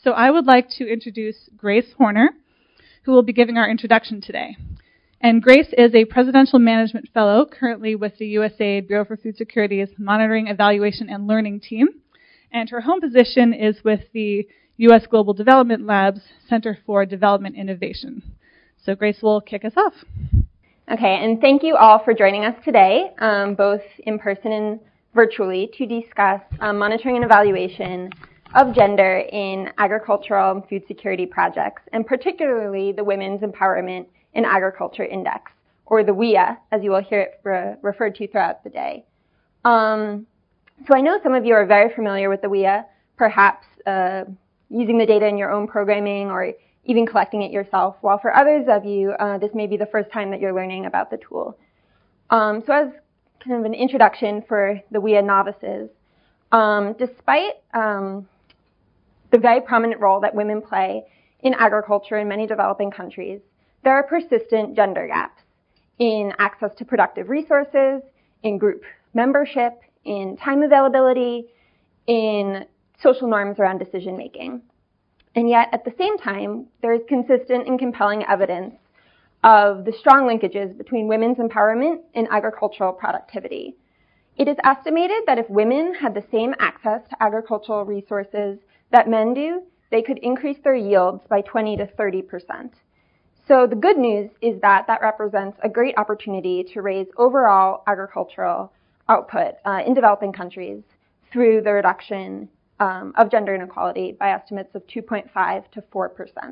So I would like to introduce Grace Horner, who will be giving our introduction today. And Grace is a Presidential Management Fellow currently with the USAID Bureau for Food Security's Monitoring, Evaluation, and Learning team. And her home position is with the U.S. Global Development Lab's Center for Development Innovation. So Grace will kick us off. Okay, and thank you all for joining us today, both in person and virtually, to discuss monitoring and evaluation of gender in agricultural and food security projects, and particularly the Women's Empowerment in Agriculture Index, or the WEA, as you will hear it referred to throughout the day. So I know some of you are very familiar with the WEA, perhaps using the data in your own programming or even collecting it yourself, while for others of you, this may be the first time that you're learning about the tool. So as kind of an introduction for the WEA novices, despite the very prominent role that women play in agriculture in many developing countries, there are persistent gender gaps in access to productive resources, in group membership, in time availability, in social norms around decision making. And yet, at the same time, there is consistent and compelling evidence of the strong linkages between women's empowerment and agricultural productivity. It is estimated that if women had the same access to agricultural resources that men do, they could increase their yields by 20 to 30%. So the good news is that that represents a great opportunity to raise overall agricultural output in developing countries through the reduction of gender inequality by estimates of 2.5 to 4%.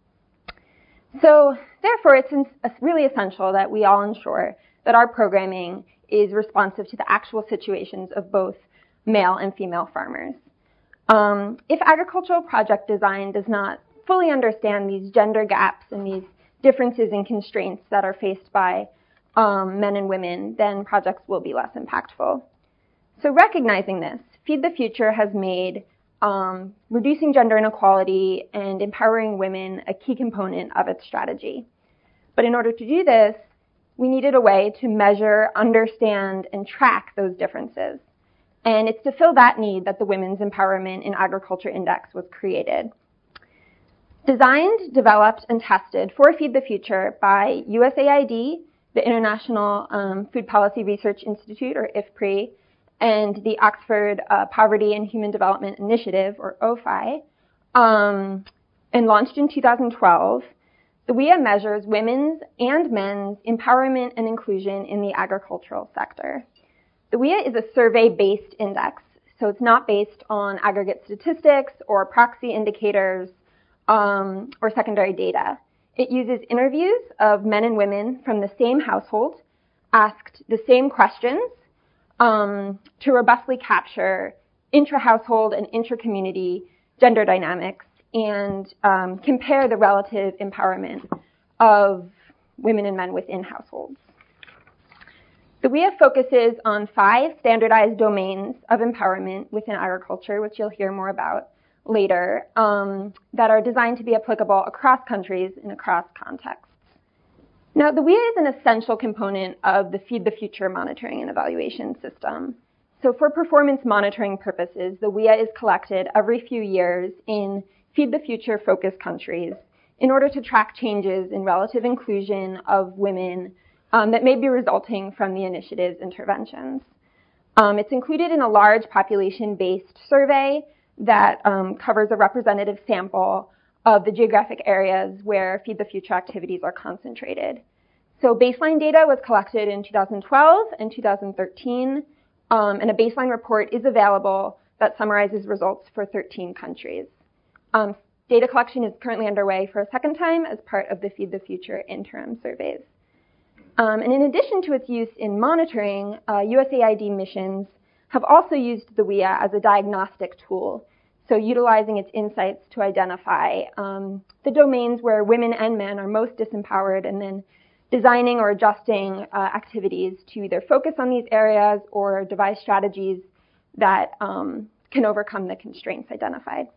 So therefore, it's really essential that we all ensure that our programming is responsive to the actual situations of both male and female farmers. If agricultural project design does not fully understand these gender gaps and these differences and constraints that are faced by men and women, then projects will be less impactful. So recognizing this, Feed the Future has made reducing gender inequality and empowering women a key component of its strategy. But in order to do this, we needed a way to measure, understand, and track those differences. And it's to fill that need that the Women's Empowerment in Agriculture Index was created. Designed, developed, and tested for Feed the Future by USAID, the International Food Policy Research Institute, or IFPRI, and the Oxford Poverty and Human Development Initiative, or OPHI, and launched in 2012, the WEA measures women's and men's empowerment and inclusion in the agricultural sector. The WEA is a survey-based index, so it's not based on aggregate statistics or proxy indicators or secondary data. It uses interviews of men and women from the same household, asked the same questions, to robustly capture intra-household and intra-community gender dynamics and compare the relative empowerment of women and men within households. The WEA focuses on 5 standardized domains of empowerment within agriculture, which you'll hear more about later, that are designed to be applicable across countries and across contexts. Now, the WEA is an essential component of the Feed the Future monitoring and evaluation system. So for performance monitoring purposes, the WEA is collected every few years in Feed the Future focused countries in order to track changes in relative inclusion of women that may be resulting from the initiative's interventions. It's included in a large population-based survey that covers a representative sample of the geographic areas where Feed the Future activities are concentrated. So baseline data was collected in 2012 and 2013, and a baseline report is available that summarizes results for 13 countries. Data collection is currently underway for a second time as part of the Feed the Future interim surveys. And in addition to its use in monitoring, USAID missions have also used the WEA as a diagnostic tool, so utilizing its insights to identify the domains where women and men are most disempowered, and then designing or adjusting activities to either focus on these areas or devise strategies that can overcome the constraints identified.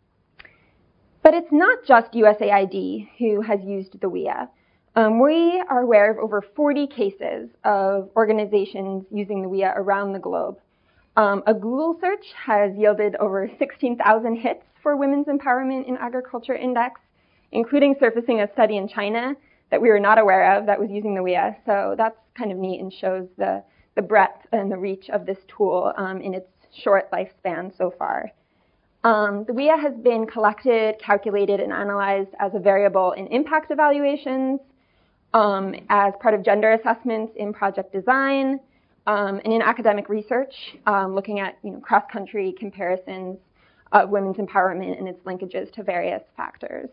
But it's not just USAID who has used the WEA. We are aware of over 40 cases of organizations using the WEA around the globe. A Google search has yielded over 16,000 hits for Women's Empowerment in Agriculture Index, including surfacing a study in China that we were not aware of that was using the WIA. So that's kind of neat and shows the breadth and the reach of this tool in its short lifespan so far. The WIA has been collected, calculated, and analyzed as a variable in impact evaluations, as part of gender assessments in project design, and in academic research, looking at cross-country comparisons of women's empowerment and its linkages to various factors.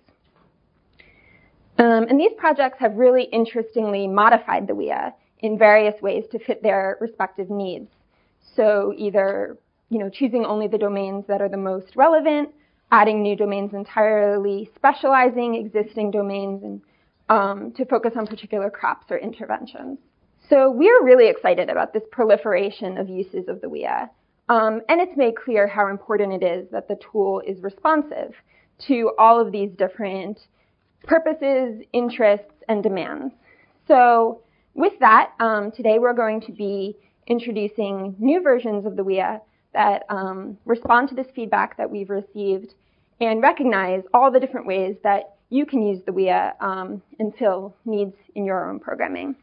And these projects have really interestingly modified the WIA in various ways to fit their respective needs. So either choosing only the domains that are the most relevant, adding new domains entirely, specializing existing domains, and to focus on particular crops or interventions. So we're really excited about this proliferation of uses of the WIA. And it's made clear how important it is that the tool is responsive to all of these different purposes, interests, and demands. So with that, today we're going to be introducing new versions of the WIA that respond to this feedback that we've received and recognize all the different ways that you can use the WIA and fill needs in your own programming.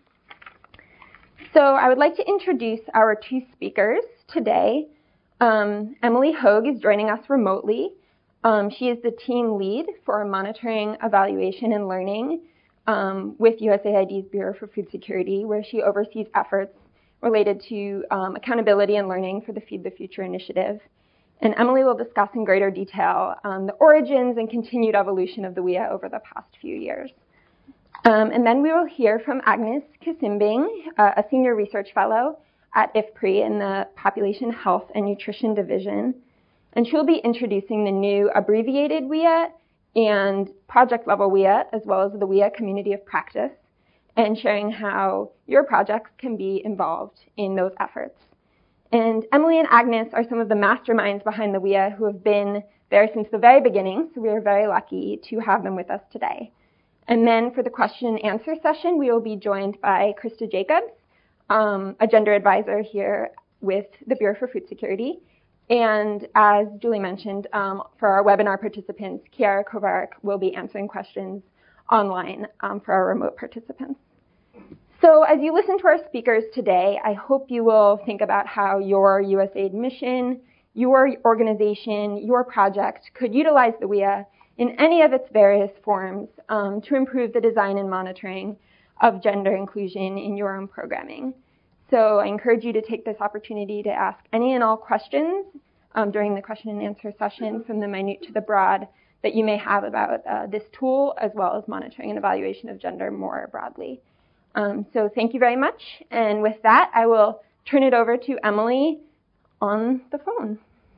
So I would like to introduce our two speakers today. Emily Hogue is joining us remotely. She is the team lead for monitoring, evaluation, and learning with USAID's Bureau for Food Security, where she oversees efforts related to accountability and learning for the Feed the Future initiative. And Emily will discuss in greater detail the origins and continued evolution of the WIA over the past few years. And then we will hear from Agnes Kisimbing, a senior research fellow at IFPRI in the Population Health and Nutrition Division. And she'll be introducing the new abbreviated WIA and project-level WIA, as well as the WIA Community of Practice, and sharing how your projects can be involved in those efforts. And Emily and Agnes are some of the masterminds behind the WIA who have been there since the very beginning, so we are very lucky to have them with us today. And then for the question and answer session, we will be joined by Krista Jacobs, a gender advisor here with the Bureau for Food Security. And as Julie mentioned, for our webinar participants, Kiara Kovarik will be answering questions online for our remote participants. So as you listen to our speakers today, I hope you will think about how your USAID mission, your organization, your project could utilize the WIA in any of its various forms to improve the design and monitoring of gender inclusion in your own programming. So I encourage you to take this opportunity to ask any and all questions during the question and answer session, from the minute to the broad, that you may have about this tool, as well as monitoring and evaluation of gender more broadly. So thank you very much. And with that, I will turn it over to Emily on the phone.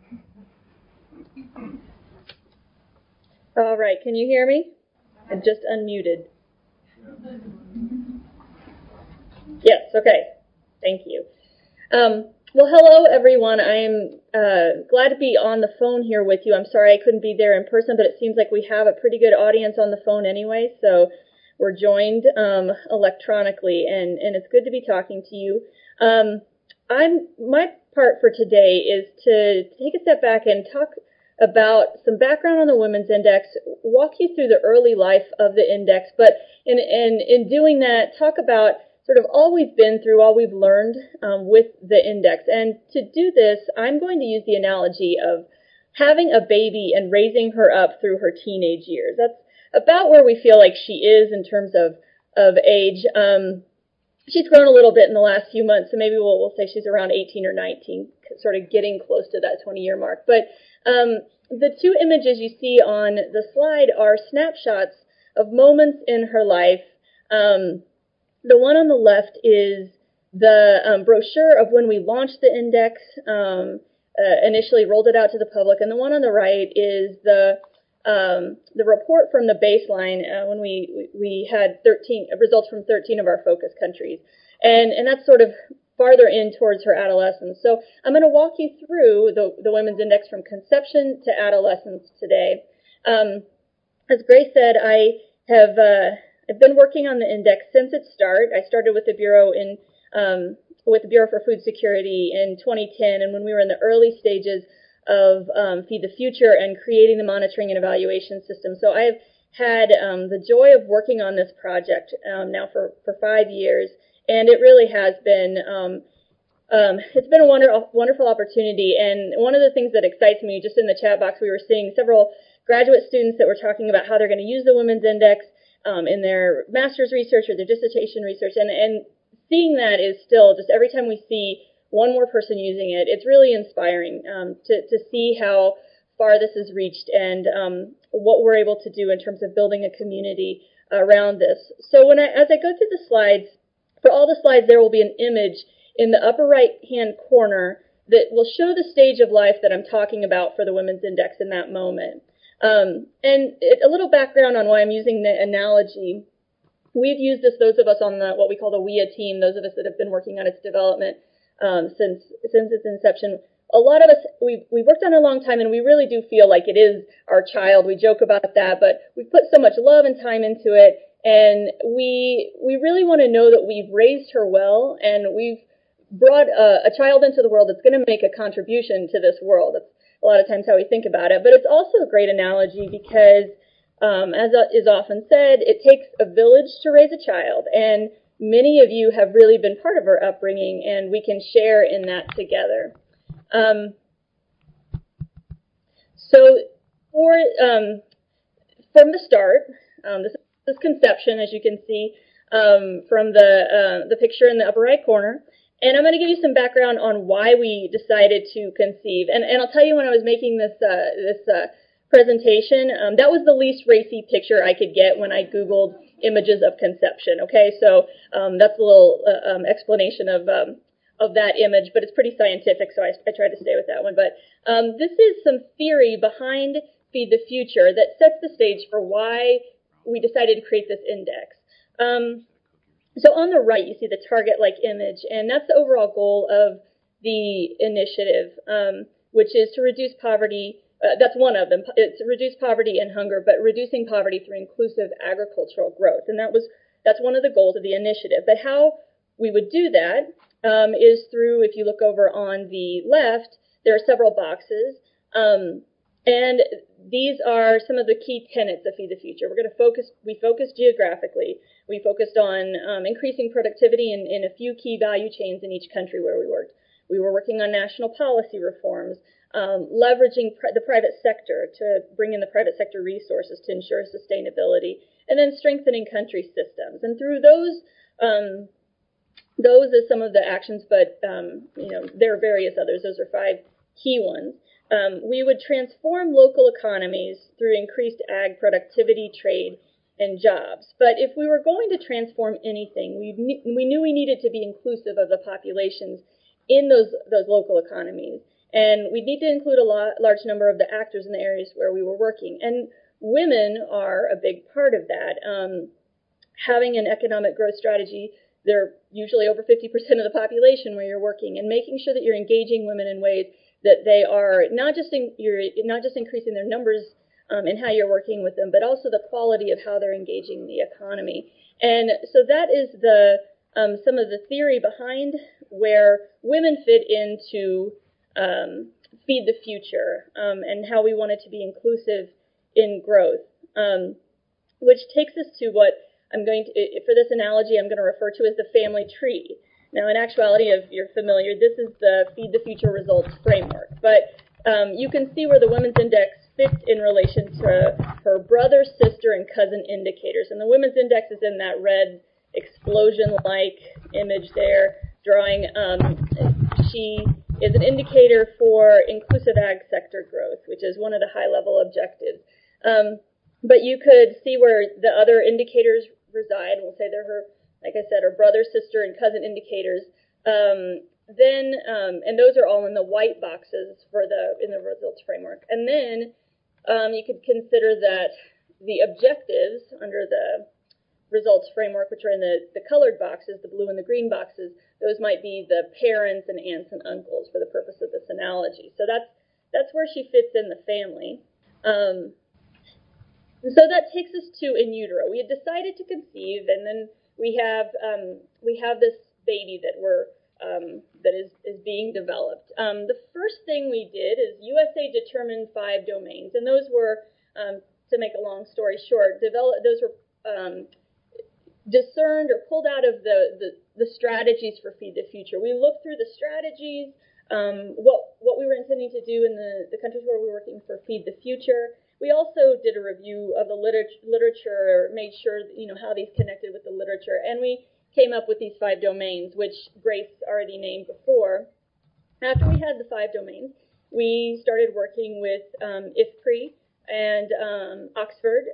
All right, can you hear me? I just unmuted. Yes, okay. Thank you. Well, hello, everyone. I am glad to be on the phone here with you. I'm sorry I couldn't be there in person, but it seems like we have a pretty good audience on the phone anyway, so we're joined electronically, and it's good to be talking to you. My part for today is to take a step back and talk about some background on the Women's Index, walk you through the early life of the index, but in doing that, talk about sort of all we've been through, all we've learned with the index. And to do this, I'm going to use the analogy of having a baby and raising her up through her teenage years. That's about where we feel like she is in terms of age. She's grown a little bit in the last few months, so maybe we'll say she's around 18 or 19, sort of getting close to that 20-year mark. But the two images you see on the slide are snapshots of moments in her life. The one on the left is the brochure of when we launched the index, initially rolled it out to the public, and the one on the right is the report from the baseline when we had results from 13 of our focus countries, and that's sort of farther in towards her adolescence. So I'm going to walk you through the Women's Index from conception to adolescence today. As Grace said, I've been working on the index since its start. I started with the Bureau in with the Bureau for Food Security in 2010, and when we were in the early stages of Feed the Future and creating the monitoring and evaluation system. So I've had the joy of working on this project now for 5 years, and it really has been it's been a wonderful opportunity. And one of the things that excites me, just in the chat box, we were seeing several graduate students that were talking about how they're going to use the Women's Index in their master's research or their dissertation research, and seeing that is still just every time we see one more person using it, it's really inspiring to see how far this has reached and what we're able to do in terms of building a community around this. So as I go through the slides, for all the slides there will be an image in the upper right-hand corner that will show the stage of life that I'm talking about for the Women's Index in that moment. And a little background on why I'm using the analogy. We've used this, those of us on what we call the WIA team, those of us that have been working on its development since its inception. A lot of us, we've worked on it a long time, and we really do feel like it is our child. We joke about that, but we've put so much love and time into it, and we really want to know that we've raised her well, and we've brought a child into the world that's going to make a contribution to this world. That's a lot of times how we think about it, but it's also a great analogy because, as is often said, it takes a village to raise a child, and many of you have really been part of her upbringing, and we can share in that together. So from the start, this is conception, as you can see from the picture in the upper right corner. And I'm going to give you some background on why we decided to conceive. And I'll tell you, when I was making this presentation, that was the least racy picture I could get when I Googled images of conception. Okay, so that's a little explanation of that image, but it's pretty scientific, so I tried to stay with that one. But this is some theory behind Feed the Future that sets the stage for why we decided to create this index. So on the right, you see the target-like image, and that's the overall goal of the initiative, which is to reduce poverty. That's one of them. It's to reduce poverty and hunger, but reducing poverty through inclusive agricultural growth. And that's one of the goals of the initiative. But how we would do that is through, if you look over on the left, there are several boxes. And these are some of the key tenets of Feed the Future. We focused geographically. We focused on increasing productivity in a few key value chains in each country where we worked. We were working on national policy reforms, leveraging the private sector to bring in the private sector resources to ensure sustainability, and then strengthening country systems. And through those are some of the actions, but there are various others. Those are 5 key ones. We would transform local economies through increased ag productivity, trade, and jobs. But if we were going to transform anything, we knew we needed to be inclusive of the populations in those local economies. And we need to include a large number of the actors in the areas where we were working. And women are a big part of that. Having an economic growth strategy, they're usually over 50% of the population where you're working, and making sure that you're engaging women in ways that they are you're not just increasing their numbers in how you're working with them, but also the quality of how they're engaging the economy. And so that is some of the theory behind where women fit into Feed the Future, and how we wanted to be inclusive in growth, which takes us to what for this analogy, I'm going to refer to as the family tree. Now, in actuality, if you're familiar, this is the Feed the Future results framework. But you can see where the Women's Index fits in relation to her brother, sister, and cousin indicators. And the Women's Index is in that red explosion-like image there, drawing. She is an indicator for inclusive ag sector growth, which is one of the high-level objectives. But you could see where the other indicators reside. We'll say they're her, like I said, her brother, sister, and cousin indicators. And those are all in the white boxes in the results framework. And then you could consider that the objectives under the results framework, which are in the colored boxes, the blue and the green boxes, those might be the parents and aunts and uncles for the purpose of this analogy. So that's where she fits in the family. So that takes us to in utero. We had decided to conceive, and then we have this baby that we're that is being developed. The first thing we did is USA determined 5 domains, and those were, to make a long story short, those were discerned or pulled out of the strategies for Feed the Future. We looked through the strategies, what we were intending to do in the countries where we were working for Feed the Future. We also did a review of the literature, made sure how these connected with the literature, and we came up with these 5 domains, which Grace already named before. After we had the 5 domains, we started working with IFPRI and Oxford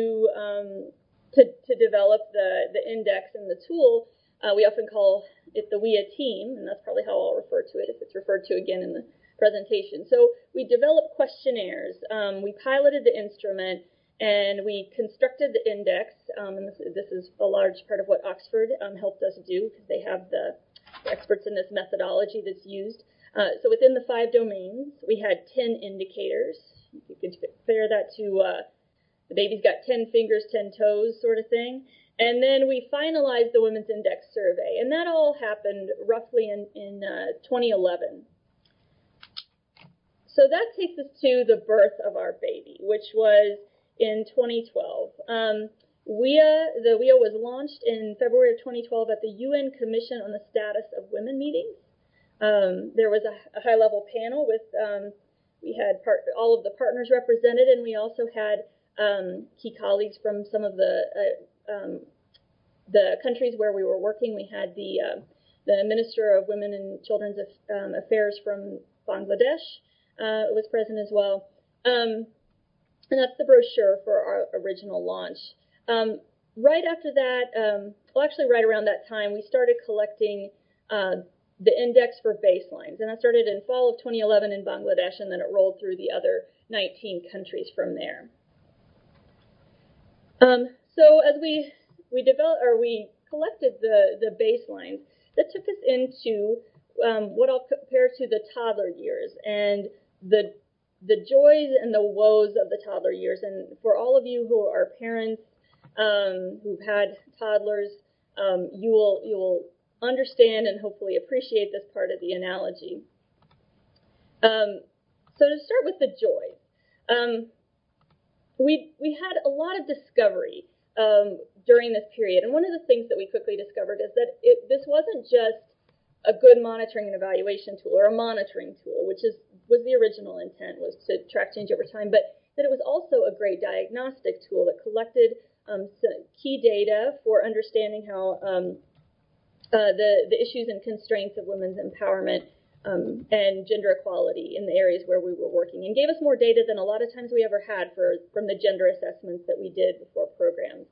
to develop the index and the tool. We often call it the WIA team, and that's probably how I'll refer to it if it's referred to again in the presentation. So we developed questionnaires, we piloted the instrument, and we constructed the index, and this is a large part of what Oxford helped us do, because they have the experts in this methodology that's used. So within the 5 domains, we had 10 indicators. You could compare that to the baby's got 10 fingers, 10 toes sort of thing. And then we finalized the Women's Index survey, and that all happened roughly in 2011. So that takes us to the birth of our baby, which was in 2012. The WIA was launched in February of 2012 at the UN Commission on the Status of Women meetings. There was a high-level panel with, we had all of the partners represented, and we also had key colleagues from some of the countries where we were working. We had the Minister of Women and Children's Affairs from Bangladesh was present as well. And that's the brochure for our original launch. Right after that, well, actually right around that time, we started collecting the index for baselines. And that started in fall of 2011 in Bangladesh, and then it rolled through the other 19 countries from there. So as we collected the baselines, that took us into what I'll compare to the toddler years and the joys and the woes of the toddler years. And for all of you who are parents who've had toddlers, you will understand and hopefully appreciate this part of the analogy. So to start with the joys, we had a lot of discovery during this period, and one of the things that we quickly discovered is that this wasn't just a good monitoring and evaluation tool, or a monitoring tool, which was the original intent, was to track change over time, but that it was also a great diagnostic tool that collected some key data for understanding how the issues and constraints of women's empowerment and gender equality in the areas where we were working, and gave us more data than a lot of times we ever had from the gender assessments that we did before programs.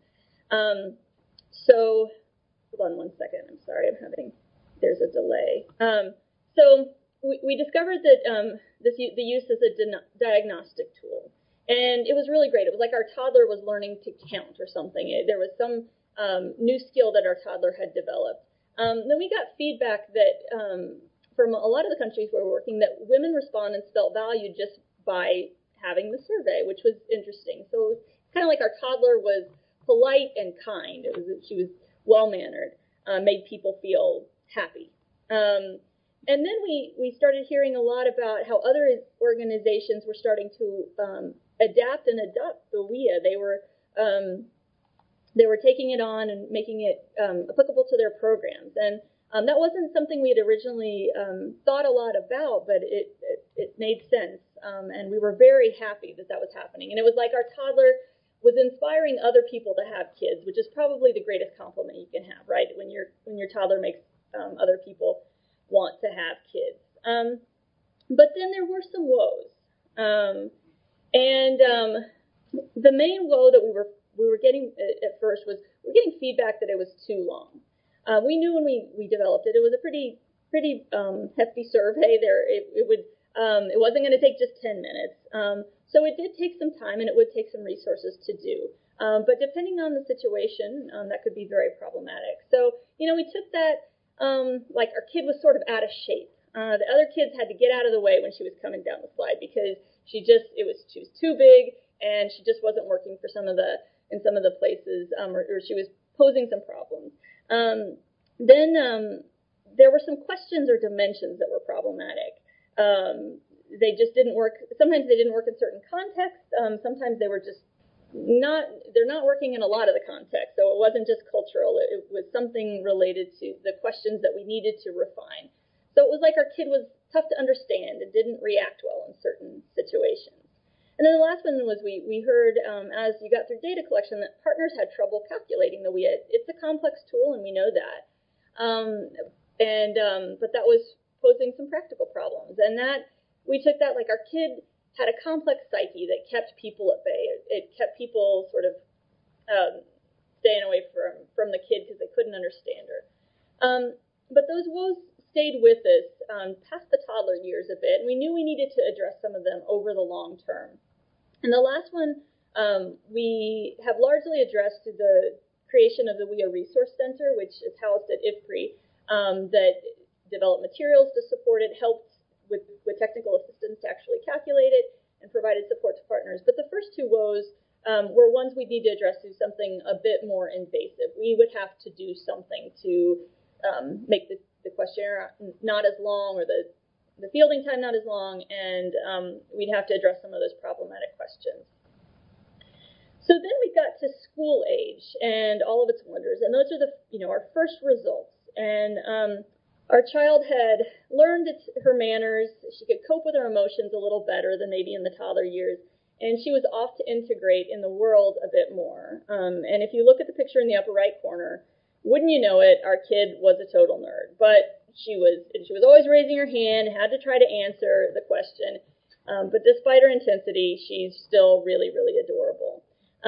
So, hold on one second, I'm sorry, there's a delay. So we discovered that the use as a diagnostic tool, and it was really great. It was like our toddler was learning to count or something. There was some new skill that our toddler had developed. Then we got feedback that from a lot of the countries where we're working, that women respondents felt valued just by having the survey, which was interesting. So it's kind of like our toddler was polite and kind. She was well-mannered, made people feel happy. And then we started hearing a lot about how other organizations were starting to adapt and adopt the WIA. They were taking it on and making it applicable to their programs. And that wasn't something we had originally thought a lot about, but it made sense. And we were very happy that was happening. And it was like our toddler was inspiring other people to have kids, which is probably the greatest compliment you can have, right? When your toddler makes other people want to have kids. But then there were some woes. The main woe that we were getting at first was we're getting feedback that it was too long. We knew when we developed it, it was a pretty hefty survey. It wasn't going to take just 10 minutes. So it did take some time, and it would take some resources to do. But depending on the situation, that could be very problematic. So, we took that, like our kid was sort of out of shape. The other kids had to get out of the way when she was coming down the slide because she was too big, and she just wasn't working for some of the places, or she was posing some problems. Then there were some questions or dimensions that were problematic. They just didn't work. Sometimes they didn't work in certain contexts. Sometimes they were just they're not working in a lot of the context. So it wasn't just cultural. It was something related to the questions that we needed to refine. So it was like our kid was tough to understand and didn't react well in certain situations. And then the last one was we heard, as you got through data collection, that partners had trouble calculating the WIA. It's a complex tool, and we know that. But that was posing some practical problems. And that we took that like our kid had a complex psyche that kept people at bay. It kept people sort of staying away from the kid because they couldn't understand her. But those woes stayed with us past the toddler years a bit, and we knew we needed to address some of them over the long term. And the last one we have largely addressed through the creation of the WIA Resource Center, which is housed at IFPRI, that developed materials to support it, helped with technical assistance to actually calculate it, and provided support to partners. But the first two woes were ones we'd need to address through something a bit more invasive. We would have to do something to make the questionnaire not as long, or the fielding time not as long, and we'd have to address some of those problematic questions. So then we got to school age and all of its wonders, and those are our first results. And our child had learned her manners. She could cope with her emotions a little better than maybe in the toddler years, and she was off to integrate in the world a bit more. And if you look at the picture in the upper right corner, wouldn't you know it, our kid was a total nerd. But she was always raising her hand, had to try to answer the question. But despite her intensity, she's still really, really adorable.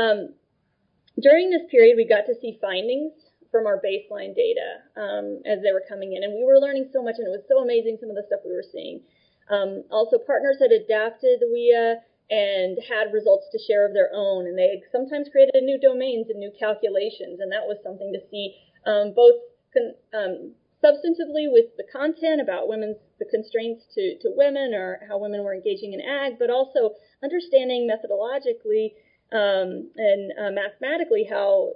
During this period, we got to see findings from our baseline data as they were coming in. And we were learning so much, and it was so amazing, some of the stuff we were seeing. Also, partners had adapted the WIA and had results to share of their own. And they sometimes created new domains and new calculations. And that was something to see both substantively with the content about the constraints to women, or how women were engaging in ag, but also understanding methodologically and mathematically how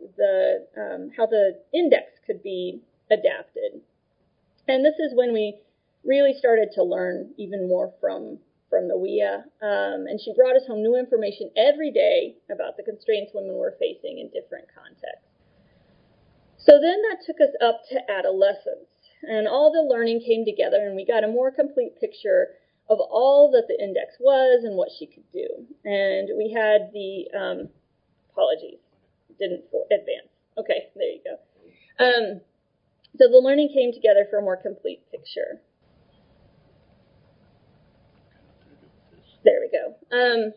the index could be adapted. And this is when we really started to learn even more from the WIA. And she brought us home new information every day about the constraints women were facing in different contexts. So then that took us up to adolescence, and all the learning came together, and we got a more complete picture of all that the index was and what she could do. And we had the, apologies, didn't advance. Okay, there you go. So the learning came together for a more complete picture. There we go.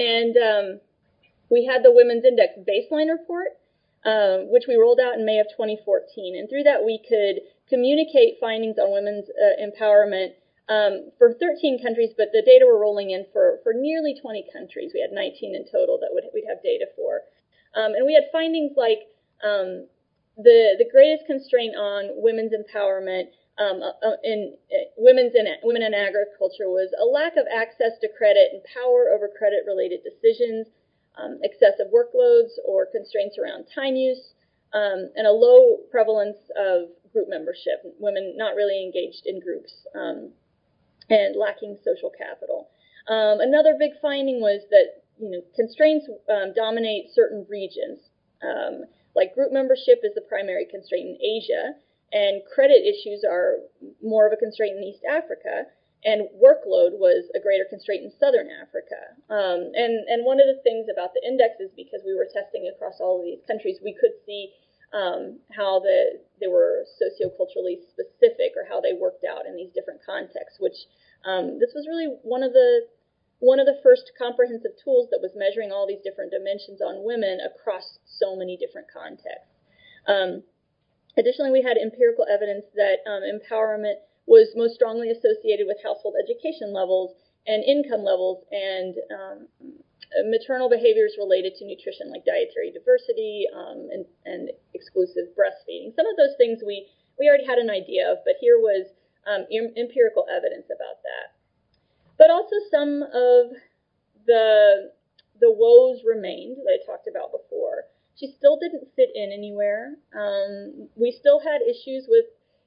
We had the Women's Index Baseline Report, which we rolled out in May of 2014. And through that, we could communicate findings on women's empowerment for 13 countries, but the data were rolling in for nearly 20 countries. We had 19 in total that we'd have data for. And we had findings like the greatest constraint on women's empowerment women in agriculture was a lack of access to credit and power over credit-related decisions, excessive workloads or constraints around time use, and a low prevalence of group membership, women not really engaged in groups, and lacking social capital. Another big finding was that constraints dominate certain regions. Like group membership is the primary constraint in Asia, and credit issues are more of a constraint in East Africa, and workload was a greater constraint in Southern Africa. And one of the things about the indexes, because we were testing across all of these countries, we could see how they were socioculturally specific, or how they worked out in these different contexts, which this was really one of the first comprehensive tools that was measuring all these different dimensions on women across so many different contexts. Additionally, we had empirical evidence that empowerment was most strongly associated with household education levels and income levels, and maternal behaviors related to nutrition, like dietary diversity and exclusive breastfeeding. Some of those things we already had an idea of, but here was empirical evidence about that. But also some of the woes remained that I talked about before. She still didn't fit in anywhere. We still had issues with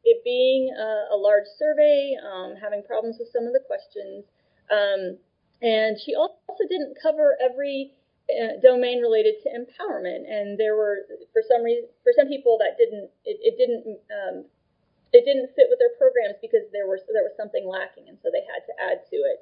it being a large survey, having problems with some of the questions, and she also didn't cover every domain related to empowerment. And there were, for some people, that didn't fit with their programs because there was something lacking, and so they had to add to it.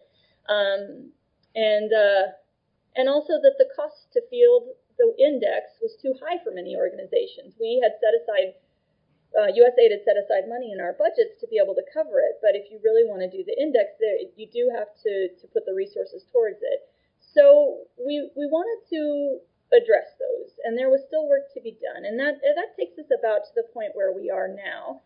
And also that the cost to field the index was too high for many organizations. We had set aside, USAID had set aside money in our budgets to be able to cover it, but if you really want to do the index, you do have to put the resources towards it. So we wanted to address those, and there was still work to be done, and that takes us about to the point where we are now.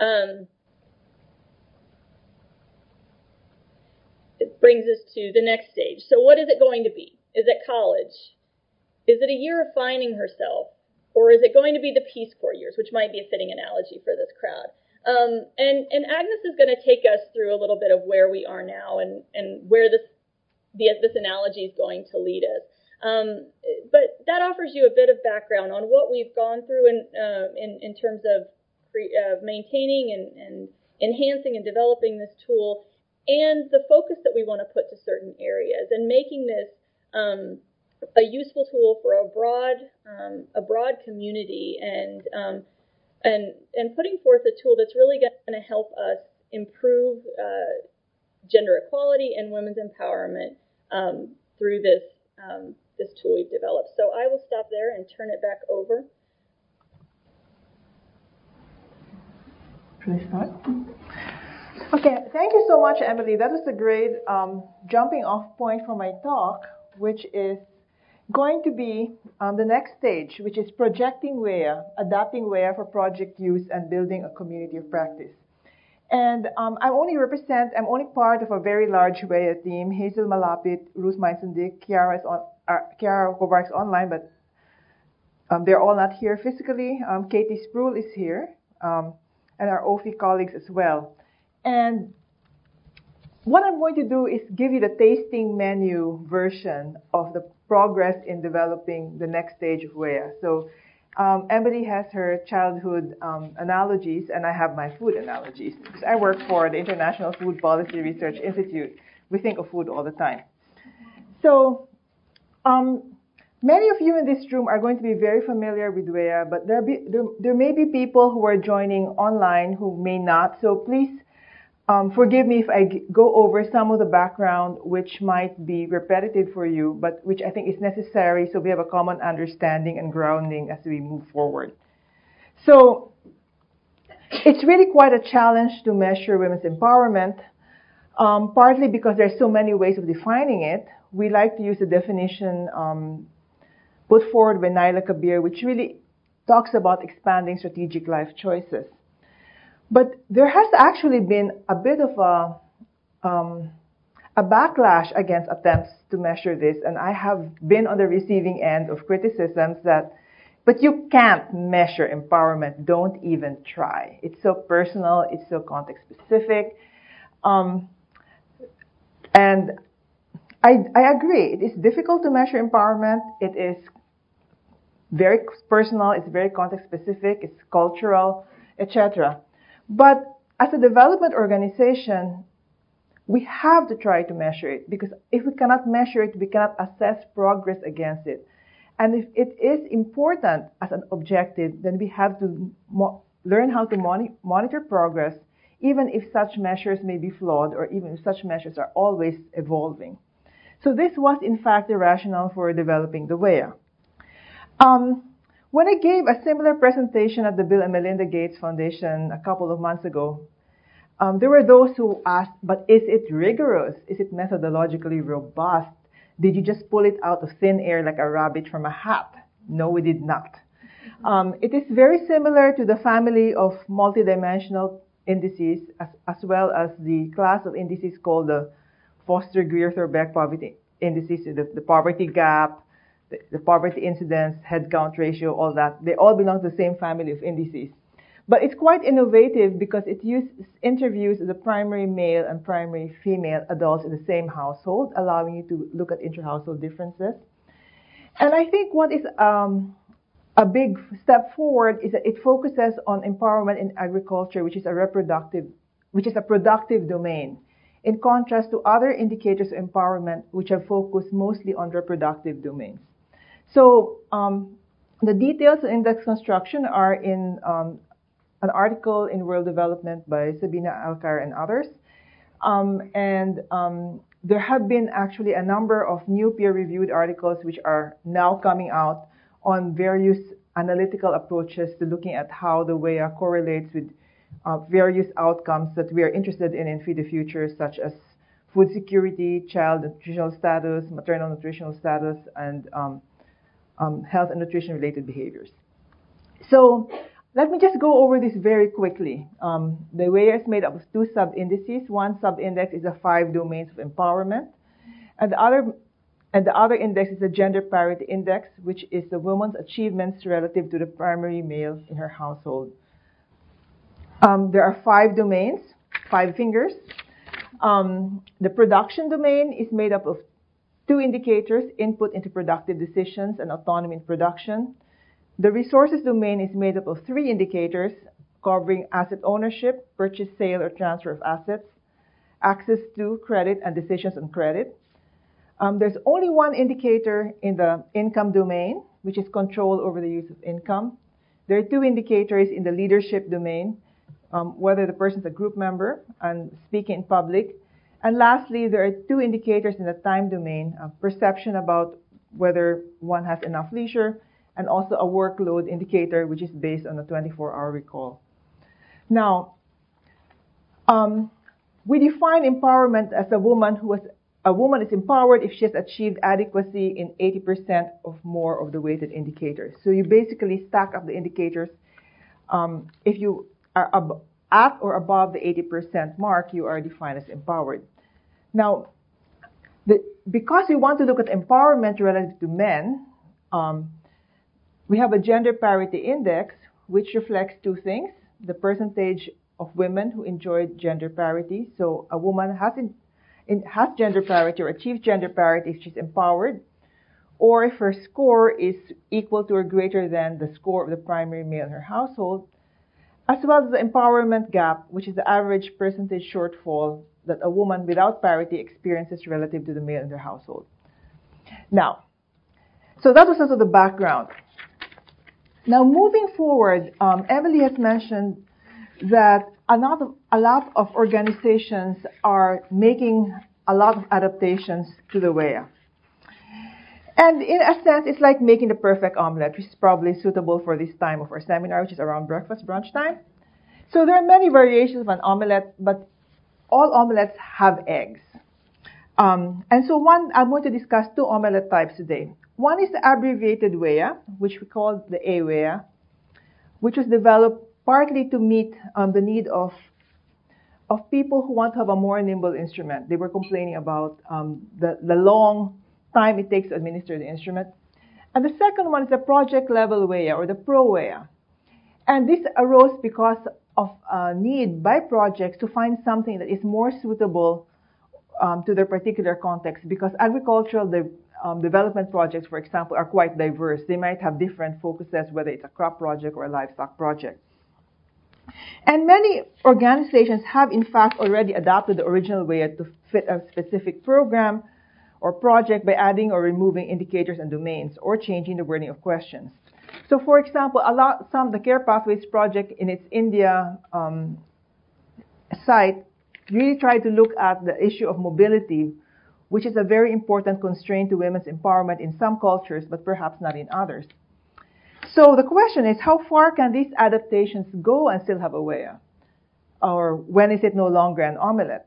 It brings us to the next stage. So what is it going to be? Is it college? Is it a year of finding herself? Or is it going to be the Peace Corps years, which might be a fitting analogy for this crowd? And Agnes is going to take us through a little bit of where we are now and where this analogy is going to lead us. But that offers you a bit of background on what we've gone through in terms of maintaining and enhancing and developing this tool, and the focus that we want to put to certain areas, and making this a useful tool for a broad community, and putting forth a tool that's really going to help us improve gender equality and women's empowerment through this tool we've developed. So I will stop there and turn it back over. Should I start? Okay, thank you so much, Emily. That was a great jumping off point for my talk, which is going to be the next stage, which is projecting WEA, adapting WEA for project use and building a community of practice. And I'm only part of a very large WEA team. Hazel Malapit, Ruth Meinzendick, Kiara Kovark's online, but they're all not here physically. Katie Spruill is here, and our OFI colleagues as well. And what I'm going to do is give you the tasting menu version of the progress in developing the next stage of WEA. So Emily has her childhood analogies, and I have my food analogies. Because I work for the International Food Policy Research Institute. We think of food all the time. So many of you in this room are going to be very familiar with WEA, but there may be people who are joining online who may not. So please forgive me if I go over some of the background which might be repetitive for you, but which I think is necessary so we have a common understanding and grounding as we move forward. So it's really quite a challenge to measure women's empowerment, partly because there's so many ways of defining it. We like to use the definition put forward by Naila Kabir, which really talks about expanding strategic life choices. But there has actually been a bit of a backlash against attempts to measure this, and I have been on the receiving end of criticisms that, but you can't measure empowerment, don't even try. It's so personal, it's so context specific. And I agree, it is difficult to measure empowerment. It is very personal, it's very context specific, it's cultural, etc. But as a development organization, we have to try to measure it, because if we cannot measure it, we cannot assess progress against it. And if it is important as an objective, then we have to learn how to monitor progress, even if such measures may be flawed, or even if such measures are always evolving. So this was, in fact, the rationale for developing the WEA. When I gave a similar presentation at the Bill and Melinda Gates Foundation a couple of months ago, there were those who asked, but is it rigorous? Is it methodologically robust? Did you just pull it out of thin air like a rabbit from a hat? No, we did not. It is very similar to the family of multidimensional indices, as well as the class of indices called the Foster-Greer-Thorbecke poverty indices, the poverty gap, the poverty incidence, head count ratio, all that. They all belong to the same family of indices. But it's quite innovative because it interviews the primary male and primary female adults in the same household, allowing you to look at inter-household differences. And I think what is a big step forward is that it focuses on empowerment in agriculture, which is a productive domain, in contrast to other indicators of empowerment, which have focused mostly on reproductive domains. So the details of index construction are in an article in World Development by Sabina Alcar and others. There have been actually a number of new peer-reviewed articles which are now coming out on various analytical approaches to looking at how the WEA correlates with various outcomes that we are interested in Feed the Future, such as food security, child nutritional status, maternal nutritional status, and health and nutrition-related behaviors. So let me just go over this very quickly. The WEA is made up of two sub-indices. One sub-index is the 5 domains of empowerment, and the other index is the gender parity index, which is the woman's achievements relative to the primary male in her household. There are 5 domains, 5 fingers. The production domain is made up of 2 indicators: input into productive decisions and autonomy in production. The resources domain is made up of 3 indicators covering asset ownership, purchase, sale, or transfer of assets, access to credit, and decisions on credit. There's only 1 indicator in the income domain, which is control over the use of income. There are 2 indicators in the leadership domain, whether the person's a group member and speaking in public. And lastly, there are 2 indicators in the time domain, perception about whether one has enough leisure, and also a workload indicator, which is based on a 24-hour recall. Now, we define empowerment as a woman is empowered if she has achieved adequacy in 80% of more of the weighted indicators. So you basically stack up the indicators. If you are at or above the 80% mark, you are defined as empowered. Now, because we want to look at empowerment relative to men, we have a gender parity index, which reflects 2 things: the percentage of women who enjoyed gender parity. So a woman has gender parity or achieves gender parity if she's empowered, or if her score is equal to or greater than the score of the primary male in her household, as well as the empowerment gap, which is the average percentage shortfall that a woman without parity experiences relative to the male in their household. Now, so that was also the background. Now, moving forward, Emily has mentioned that a lot of organizations are making a lot of adaptations to the WEA. And in a sense, it's like making the perfect omelet, which is probably suitable for this time of our seminar, which is around breakfast, brunch time. So there are many variations of an omelet, but all omelettes have eggs. And so I'm going to discuss 2 omelet types today. One is the abbreviated WEA, which we call the AWEA, which was developed partly to meet the need of people who want to have a more nimble instrument. They were complaining about the long time it takes to administer the instrument. And the second one is the project level WEA, or the ProWEA. And this arose because of a need by projects to find something that is more suitable to their particular context, because agricultural development projects, for example, are quite diverse. They might have different focuses, whether it's a crop project or a livestock project. And many organizations have, in fact, already adopted the original WEA to fit a specific program or project by adding or removing indicators and domains, or changing the wording of questions. So, for example, the Care Pathways project in its India site really tried to look at the issue of mobility, which is a very important constraint to women's empowerment in some cultures, but perhaps not in others. So the question is, how far can these adaptations go and still have a WEA? Or when is it no longer an omelette?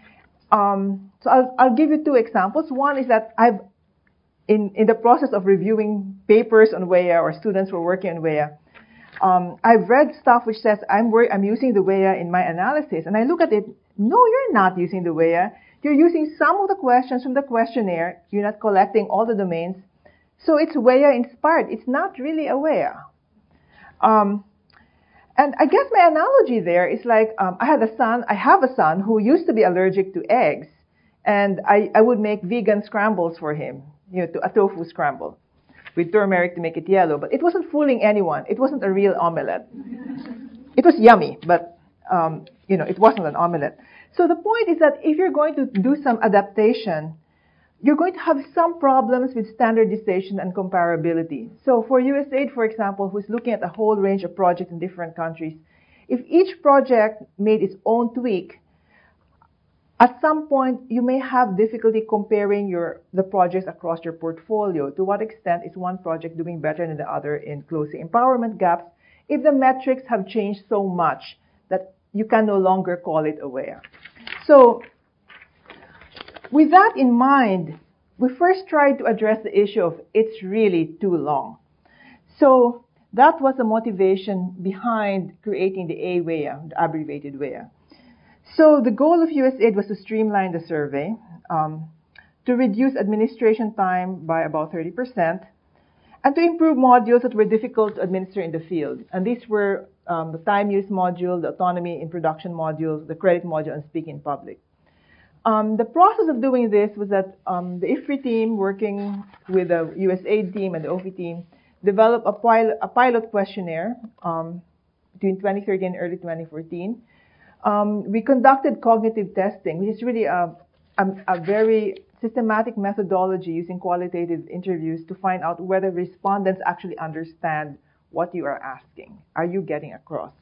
So I'll give you 2 examples. One is that in the process of reviewing papers on WEA, or students who are working on WEA, I've read stuff which says I'm using the WEA in my analysis, and I look at it. No, you're not using the WEA. You're using some of the questions from the questionnaire. You're not collecting all the domains. So it's WEA inspired. It's not really a WEA. And I guess my analogy there is like, I have a son who used to be allergic to eggs, and I would make vegan scrambles for him, a tofu scramble with turmeric to make it yellow, but it wasn't fooling anyone. It wasn't a real omelette. It was yummy, but it wasn't an omelette. So the point is that if you're going to do some adaptation, you're going to have some problems with standardization and comparability. So for USAID, for example, who's looking at a whole range of projects in different countries, if each project made its own tweak, at some point you may have difficulty comparing the projects across your portfolio. To what extent is one project doing better than the other in closing empowerment gaps if the metrics have changed so much that you can no longer call it aware? So with that in mind, we first tried to address the issue of it's really too long. So that was the motivation behind creating the AWEA, the abbreviated WEA. So the goal of USAID was to streamline the survey, to reduce administration time by about 30%, and to improve modules that were difficult to administer in the field. And these were the time use module, the autonomy in production module, the credit module, and speak in public. The process of doing this was that the IFPRI team, working with the USAID team and the OFI team, developed a pilot questionnaire between 2013 and early 2014. We conducted cognitive testing, which is really a very systematic methodology using qualitative interviews to find out whether respondents actually understand what you are asking. Are you getting across?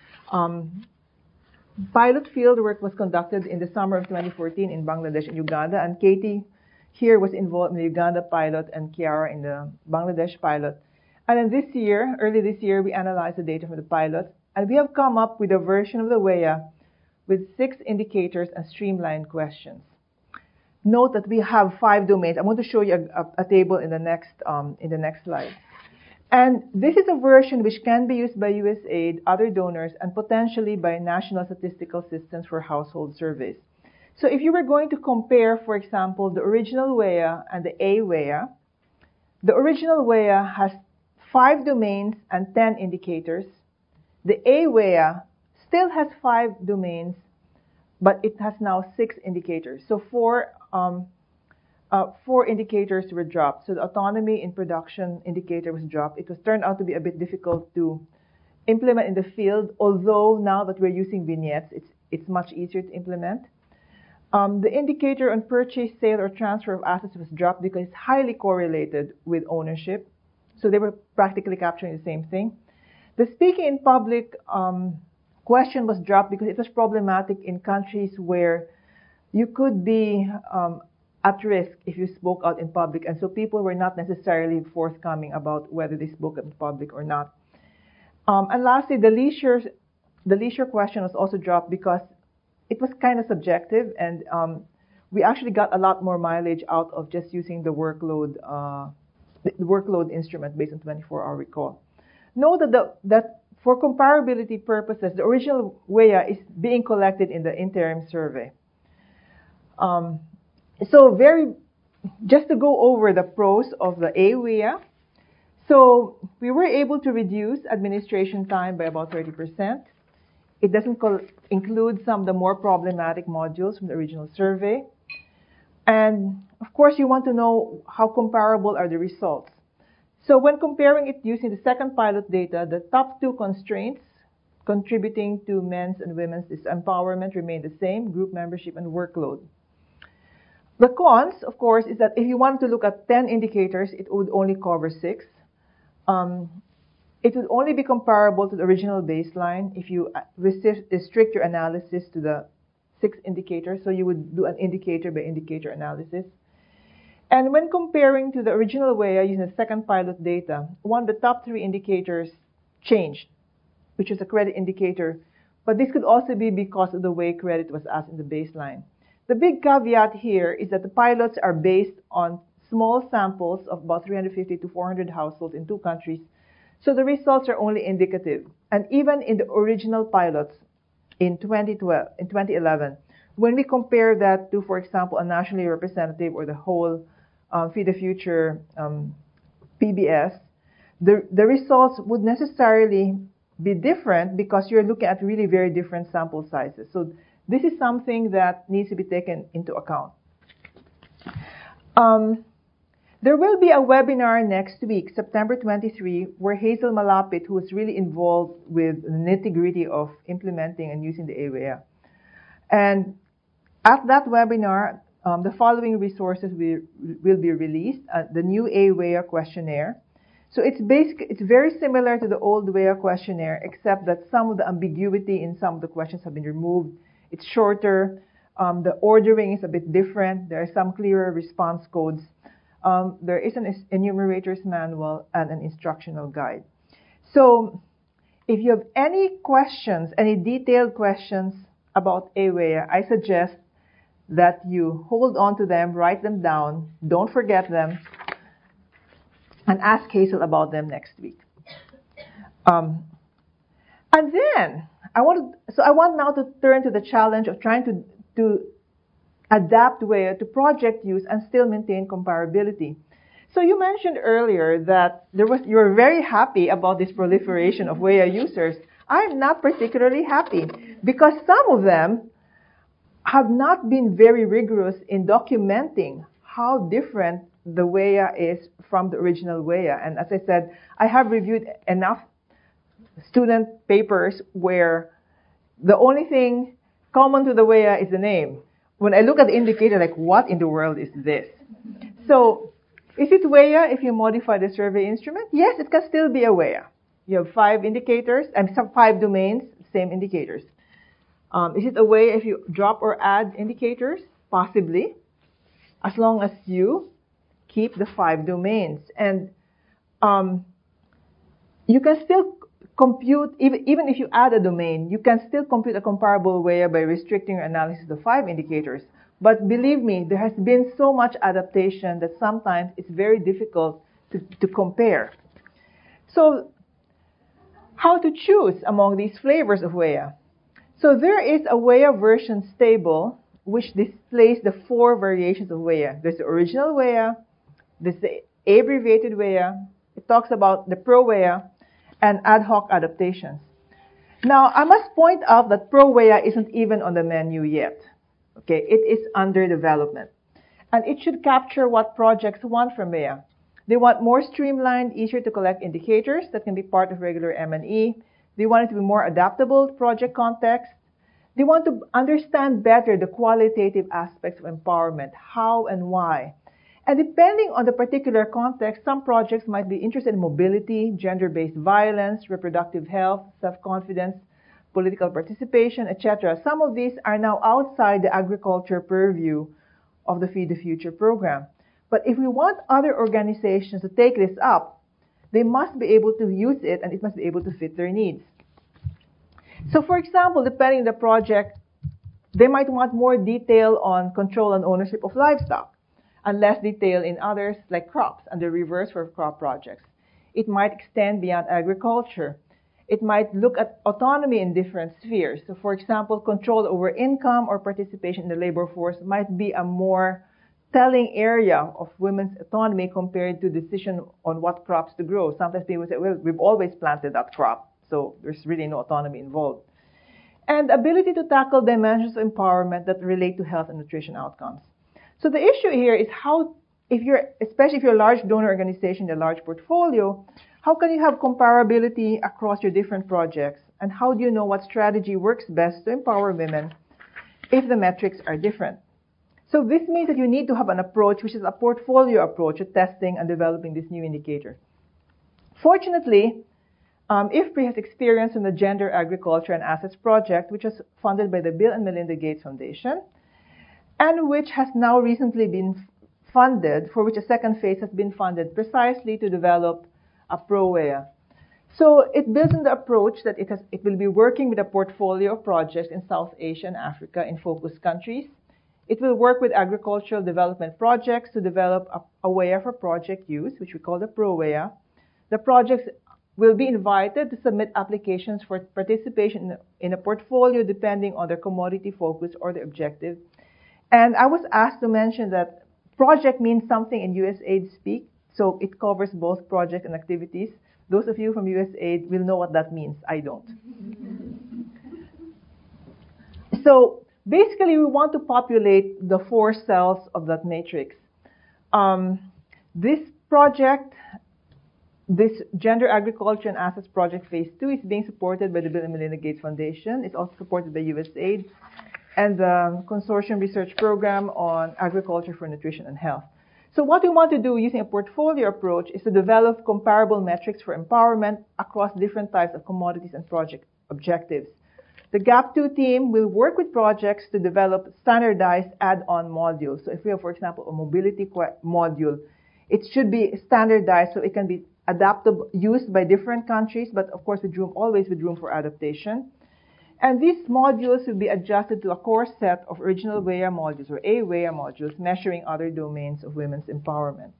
Pilot field work was conducted in the summer of 2014 in Bangladesh and Uganda, and Katie here was involved in the Uganda pilot and Kiara in the Bangladesh pilot. And then this year, early this year, we analyzed the data from the pilot, and we have come up with a version of the WEA with 6 indicators and streamlined questions. Note that we have 5 domains. I'm going to show you a table in the next slide. And this is a version which can be used by USAID, other donors, and potentially by national statistical systems for household surveys. So if you were going to compare, for example, the original WEA and the AWEA, the original WEA has 5 domains and 10 indicators. The AWEA still has 5 domains, but it has now 6 indicators. So 4 indicators were dropped. So the autonomy in production indicator was dropped. It was turned out to be a bit difficult to implement in the field, although now that we're using vignettes, it's much easier to implement. The indicator on purchase, sale, or transfer of assets was dropped because it's highly correlated with ownership. So they were practically capturing the same thing. The speaking in public question was dropped because it was problematic in countries where you could be at risk if you spoke out in public, and so people were not necessarily forthcoming about whether they spoke in public or not. And lastly, the leisure question was also dropped because it was kind of subjective, and we actually got a lot more mileage out of just using the workload instrument based on 24-hour recall. Note that for comparability purposes, the original WEA is being collected in the interim survey. Just to go over the pros of the AWEA. So we were able to reduce administration time by about 30%. It doesn't include some of the more problematic modules from the original survey. And of course, you want to know how comparable are the results. So when comparing it using the second pilot data, the top 2 constraints contributing to men's and women's disempowerment remain the same: group membership and workload. The cons, of course, is that if you want to look at 10 indicators, it would only cover 6. It would only be comparable to the original baseline if you restrict your analysis to the 6 indicators. So you would do an indicator by indicator analysis. And when comparing to the original WEA using the second pilot data, the top 3 indicators changed, which is a credit indicator. But this could also be because of the way credit was asked in the baseline. The big caveat here is that the pilots are based on small samples of about 350 to 400 households in 2 countries, so the results are only indicative. And even in the original pilots in 2011, when we compare that to, for example, a nationally representative or the whole Feed the Future PBS, the results would necessarily be different because you're looking at really very different sample sizes. So this is something that needs to be taken into account. There will be a webinar next week, September 23, where Hazel Malapit, who is really involved with the nitty-gritty of implementing and using the AWEA. And at that webinar, the following resources will be released. The new AWEA questionnaire. So it's very similar to the old WEA questionnaire, except that some of the ambiguity in some of the questions have been removed. It's shorter. The ordering is a bit different. There are some clearer response codes. There is an enumerator's manual and an instructional guide. So if you have any questions, any detailed questions about AWEA, I suggest that you hold on to them, write them down, don't forget them, and ask Hazel about them next week. And then I want now to turn to the challenge of trying to adapt WEA to project use and still maintain comparability. So you mentioned earlier that you were very happy about this proliferation of WEA users. I'm not particularly happy because some of them have not been very rigorous in documenting how different the WEA is from the original WEA. And as I said, I have reviewed enough student papers where the only thing common to the WEA is the name. When I look at the indicator, like, what in the world is this? So, is it WEA if you modify the survey instrument? Yes, it can still be a WEA. You have 5 indicators, and 5 domains, same indicators. Is it a WEA if you drop or add indicators? Possibly, as long as you keep the 5 domains. And you can still compute, even if you add a domain, you can still compute a comparable WEA by restricting your analysis to 5 indicators. But believe me, there has been so much adaptation that sometimes it's very difficult to compare. So how to choose among these flavors of WEA? So there is a WEA versions table which displays the 4 variations of WEA. There's the original WEA, there's the abbreviated WEA, it talks about the pro-WEA, and ad hoc adaptations. Now, I must point out that pro-WEA isn't even on the menu yet. Okay, it is under development. And it should capture what projects want from WEA. They want more streamlined, easier to collect indicators that can be part of regular M&E. They want it to be more adaptable to project context. They want to understand better the qualitative aspects of empowerment, how and why. And depending on the particular context, some projects might be interested in mobility, gender-based violence, reproductive health, self-confidence, political participation, etc. Some of these are now outside the agriculture purview of the Feed the Future program. But if we want other organizations to take this up, they must be able to use it, and it must be able to fit their needs. So, for example, depending on the project, they might want more detail on control and ownership of livestock, and less detail in others like crops, and the reverse for crop projects. It might extend beyond agriculture. It might look at autonomy in different spheres. So, for example, control over income or participation in the labor force might be a more telling area of women's autonomy compared to decision on what crops to grow. Sometimes people say, well, we've always planted that crop, so there's really no autonomy involved. And ability to tackle dimensions of empowerment that relate to health and nutrition outcomes. So the issue here is how, especially if you're a large donor organization, a large portfolio, how can you have comparability across your different projects? And how do you know what strategy works best to empower women if the metrics are different? So this means that you need to have an approach which is a portfolio approach of testing and developing this new indicator. Fortunately, IFPRI has experience in the Gender, Agriculture, and Assets project, which was funded by the Bill and Melinda Gates Foundation, and which has now recently been funded, for which a second phase has been funded precisely to develop a pro-WEA. So it builds on the approach that it will be working with a portfolio of projects in South Asia and Africa in focus countries. It will work with agricultural development projects to develop a WEA for project use, which we call the pro-WEA. The projects will be invited to submit applications for participation in a portfolio depending on their commodity focus or their objective. And I was asked to mention that project means something in USAID speak, so it covers both projects and activities. Those of you from USAID will know what that means. I don't. So basically, we want to populate the 4 cells of that matrix. This project, this Gender, Agriculture and Assets Project Phase 2 is being supported by the Bill and Melinda Gates Foundation. It's also supported by USAID and the Consortium Research Program on Agriculture for Nutrition and Health. So what we want to do using a portfolio approach is to develop comparable metrics for empowerment across different types of commodities and project objectives. The GAP2 team will work with projects to develop standardized add-on modules. So if we have, for example, a mobility module, it should be standardized so it can be adaptable, used by different countries, but of course always with room for adaptation. And these modules will be adjusted to a core set of original WEA modules, or AWEA modules, measuring other domains of women's empowerment.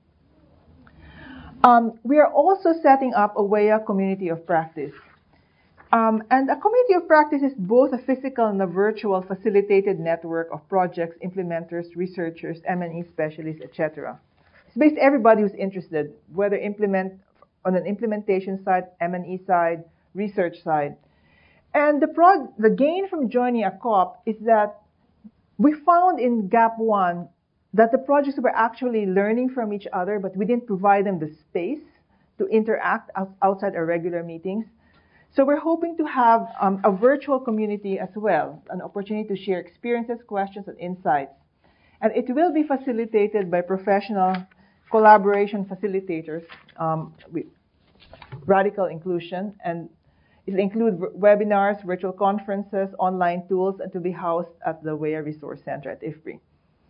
We are also setting up a WEA community of practice. And a community of practice is both a physical and a virtual facilitated network of projects, implementers, researchers, M&E specialists, etc. It's basically everybody who's interested, whether on an implementation side, M&E side, research side. And the gain from joining a COP is that we found in GAP1 that the projects were actually learning from each other, but we didn't provide them the space to interact outside our regular meetings. So we're hoping to have a virtual community as well, an opportunity to share experiences, questions, and insights. And it will be facilitated by professional collaboration facilitators with radical inclusion, and it will include webinars, virtual conferences, online tools, and to be housed at the WEA Resource Center at IFPRI.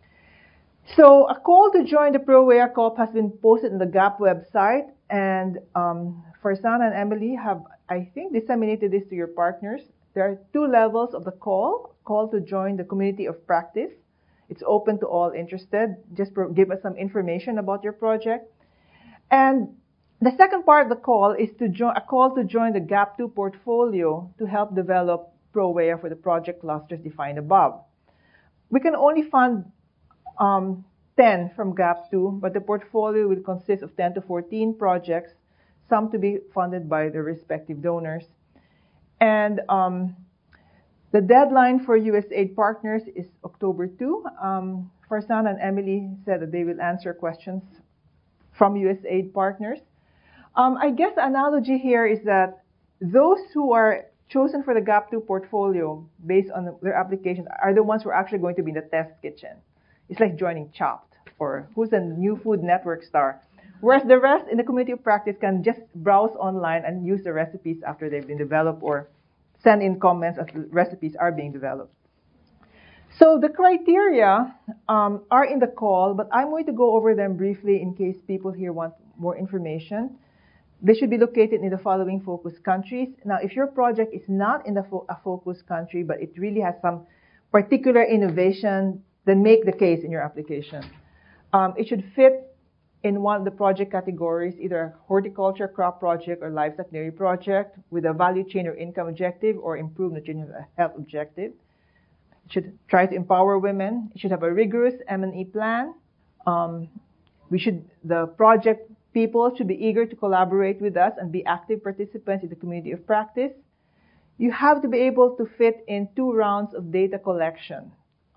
So a call to join the Pro-WEA COP has been posted on the GAP website, and Farzana and Emily have, I think, disseminated this to your partners. There are 2 levels of the call to join the community of practice. It's open to all interested. Just give us some information about your project. And the second part of the call is a call to join the GAP2 portfolio to help develop Pro-WEA for the project clusters defined above. We can only fund 10 from GAP2, but the portfolio will consist of 10 to 14 projects, some to be funded by the respective donors. And the deadline for USAID partners is October 2. Farzana and Emily said that they will answer questions from USAID partners. I guess the analogy here is that those who are chosen for the GAP2 portfolio based on their applications are the ones who are actually going to be in the test kitchen. It's like joining Chopped or who's a New Food Network star. Whereas the rest in the community of practice can just browse online and use the recipes after they've been developed or send in comments as the recipes are being developed. So the criteria are in the call, but I'm going to go over them briefly in case people here want more information. They should be located in the following focus countries. Now, if your project is not in a focus country, but it really has some particular innovation, then make the case in your application. It should fit in one of the project categories, either a horticulture crop project or livestock dairy project with a value chain or income objective or improved nutrition health objective. It should try to empower women. It should have a rigorous M&E plan. The project people should be eager to collaborate with us and be active participants in the community of practice. You have to be able to fit in 2 rounds of data collection.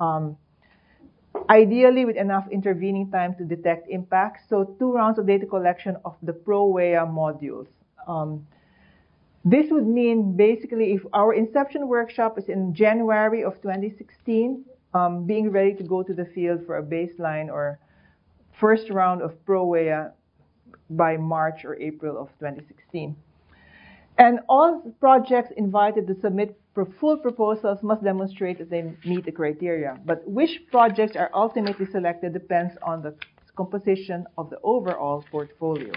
Ideally with enough intervening time to detect impacts. So 2 rounds of data collection of the Pro-WEA modules. This would mean basically if our inception workshop is in January of 2016, being ready to go to the field for a baseline or first round of Pro-WEA by March or April of 2016. And all projects invited to submit full proposals must demonstrate that they meet the criteria. But which projects are ultimately selected depends on the composition of the overall portfolio.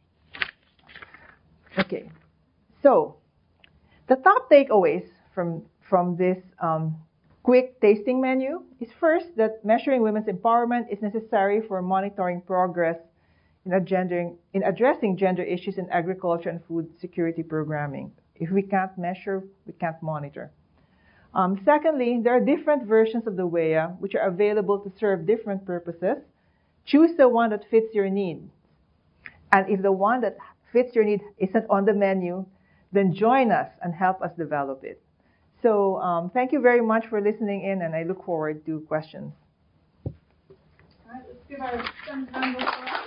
Okay, so the top takeaways from this quick tasting menu is first that measuring women's empowerment is necessary for monitoring progress in addressing gender issues in agriculture and food security programming. If we can't measure, we can't monitor. Secondly, there are different versions of the WEA which are available to serve different purposes. Choose the one that fits your need. And if the one that fits your need isn't on the menu, then join us and help us develop it. So thank you very much for listening in, and I look forward to questions. All right, let's give our round of applause.